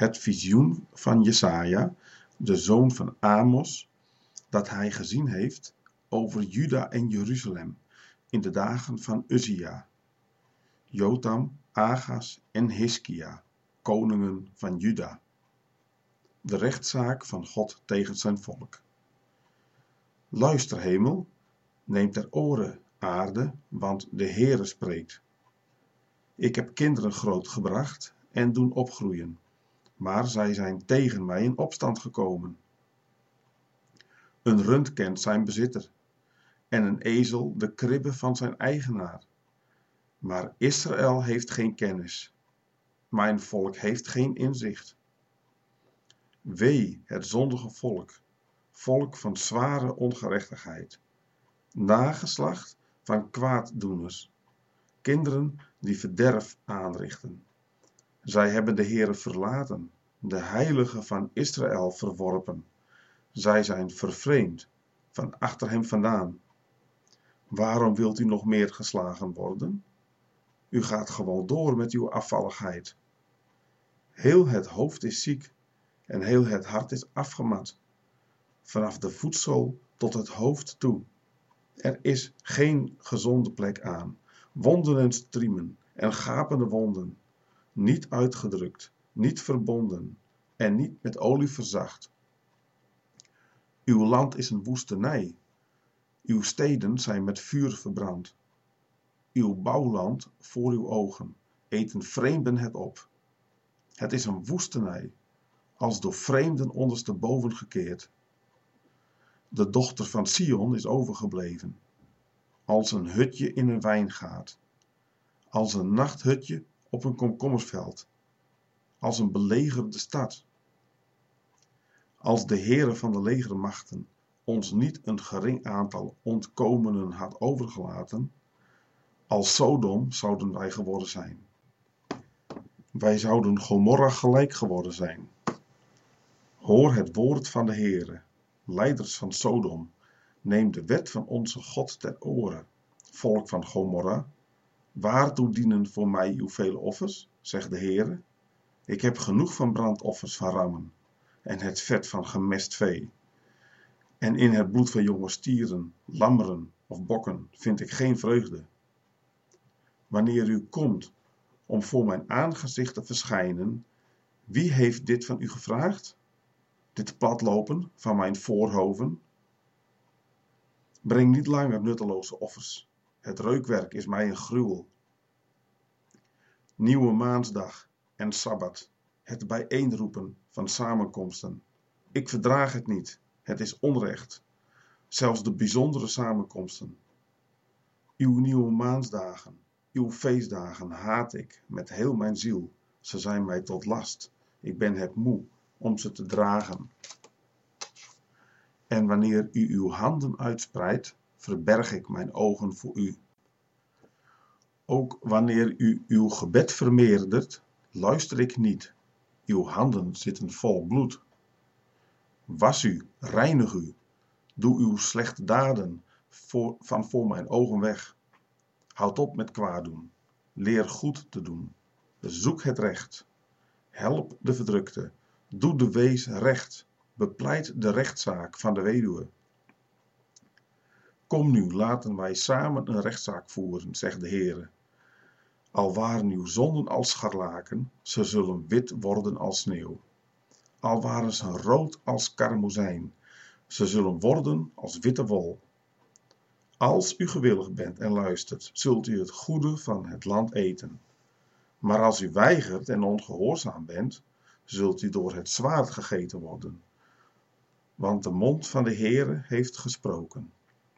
het visioen van Jesaja, de zoon van Amos, dat hij gezien heeft over Juda en Jeruzalem in de dagen van Uzia, Jotam, Agas en Hiskia, koningen van Juda. De rechtszaak van God tegen zijn volk. Luister, hemel, neem ter oren, aarde, want de Heere spreekt. Ik heb kinderen grootgebracht en doen opgroeien, maar zij zijn tegen mij in opstand gekomen. Een rund kent zijn bezitter, en een ezel de kribbe van zijn eigenaar. Maar Israël heeft geen kennis. Mijn volk heeft geen inzicht. Wee het zondige volk, volk van zware ongerechtigheid, nageslacht van kwaaddoeners, kinderen die verderf aanrichten. Zij hebben de Heere verlaten, de Heilige van Israël verworpen. Zij zijn vervreemd, van achter hem vandaan. Waarom wilt u nog meer geslagen worden? U gaat gewoon door met uw afvalligheid. Heel het hoofd is ziek en heel het hart is afgemat. Vanaf de voetzool tot het hoofd toe. Er is geen gezonde plek aan. Wonden en striemen en gapende wonden. Niet uitgedrukt, niet verbonden en niet met olie verzacht. Uw land is een woestenij. Uw steden zijn met vuur verbrand. Uw bouwland voor uw ogen eten vreemden het op. Het is een woestenij, als door vreemden ondersteboven gekeerd. De dochter van Sion is overgebleven, als een hutje in een wijngaard, als een nachthutje op een komkommerveld, als een belegerde stad. Als de Heere van de legermachten ons niet een gering aantal ontkomenen had overgelaten, als Sodom zouden wij geworden zijn. Wij zouden Gomorra gelijk geworden zijn. Hoor het woord van de Heere, leiders van Sodom, neem de wet van onze God ter oren. Volk van Gomorra, waartoe dienen voor mij uw vele offers, zegt de Heere? Ik heb genoeg van brandoffers van rammen en het vet van gemest vee. En in het bloed van jonge stieren, lammeren of bokken vind ik geen vreugde. Wanneer u komt om voor mijn aangezicht te verschijnen, wie heeft dit van u gevraagd? Dit platlopen van mijn voorhoven? Breng niet langer nutteloze offers. Het reukwerk is mij een gruwel. Nieuwe maansdag en sabbat, het bijeenroepen van samenkomsten. Ik verdraag het niet, het is onrecht. Zelfs de bijzondere samenkomsten. Uw nieuwe maansdagen, uw feestdagen haat ik met heel mijn ziel. Ze zijn mij tot last. Ik ben het moe om ze te dragen. En wanneer u uw handen uitspreidt, verberg ik mijn ogen voor u. Ook wanneer u uw gebed vermeerdert, luister ik niet. Uw handen zitten vol bloed. Was u, reinig u. Doe uw slechte daden van voor mijn ogen weg. Houd op met kwaad doen. Leer goed te doen. Zoek het recht. Help de verdrukte. Doe de wees recht. Bepleit de rechtszaak van de weduwe. Kom nu, laten wij samen een rechtszaak voeren, zegt de Heere. Al waren uw zonden als scharlaken, ze zullen wit worden als sneeuw. Al waren ze rood als karmozijn, ze zullen worden als witte wol. Als u gewillig bent en luistert, zult u het goede van het land eten. Maar als u weigert en ongehoorzaam bent, zult u door het zwaard gegeten worden. Want de mond van de Heere heeft gesproken.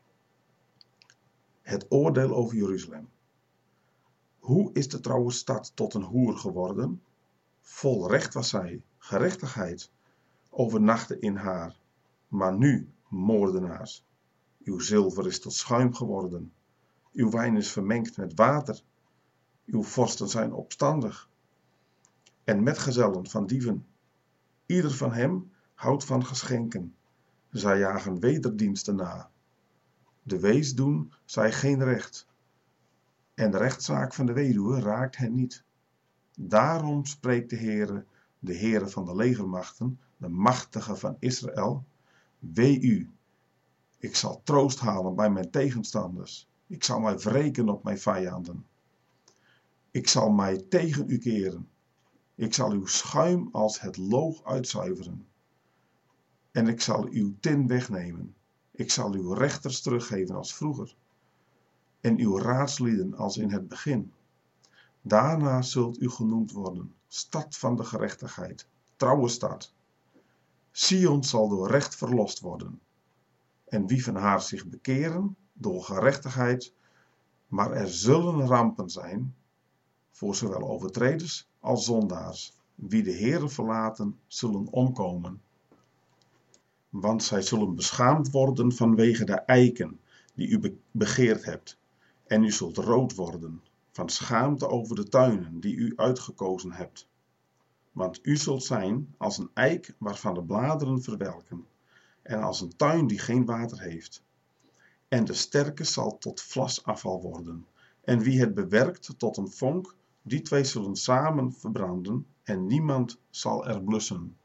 Het oordeel over Jeruzalem. Hoe is de trouwe stad tot een hoer geworden? Vol recht was zij, gerechtigheid, overnachtte in haar. Maar nu, moordenaars, uw zilver is tot schuim geworden. Uw wijn is vermengd met water. Uw vorsten zijn opstandig en metgezellen van dieven. Ieder van hem houdt van geschenken. Zij jagen wederdiensten na. De wees doen zij geen recht. En de rechtszaak van de weduwe raakt hen niet. Daarom spreekt de Heere, de Heere van de legermachten, de machtige van Israël. Wee u, ik zal troost halen bij mijn tegenstanders. Ik zal mij wreken op mijn vijanden. Ik zal mij tegen u keren. Ik zal uw schuim als het loog uitzuiveren. En ik zal uw tin wegnemen. Ik zal uw rechters teruggeven als vroeger. En uw raadslieden als in het begin. Daarna zult u genoemd worden, stad van de gerechtigheid, trouwe stad. Sion zal door recht verlost worden. En wie van haar zich bekeren, door gerechtigheid, maar er zullen rampen zijn, voor zowel overtreders als zondaars. Wie de Heere verlaten, zullen omkomen. Want zij zullen beschaamd worden vanwege de eiken die u begeerd hebt. En u zult rood worden van schaamte over de tuinen die u uitgekozen hebt. Want u zult zijn als een eik waarvan de bladeren verwelken, en als een tuin die geen water heeft. En de sterke zal tot vlasafval worden, en wie het bewerkt tot een vonk, die twee zullen samen verbranden, en niemand zal er blussen.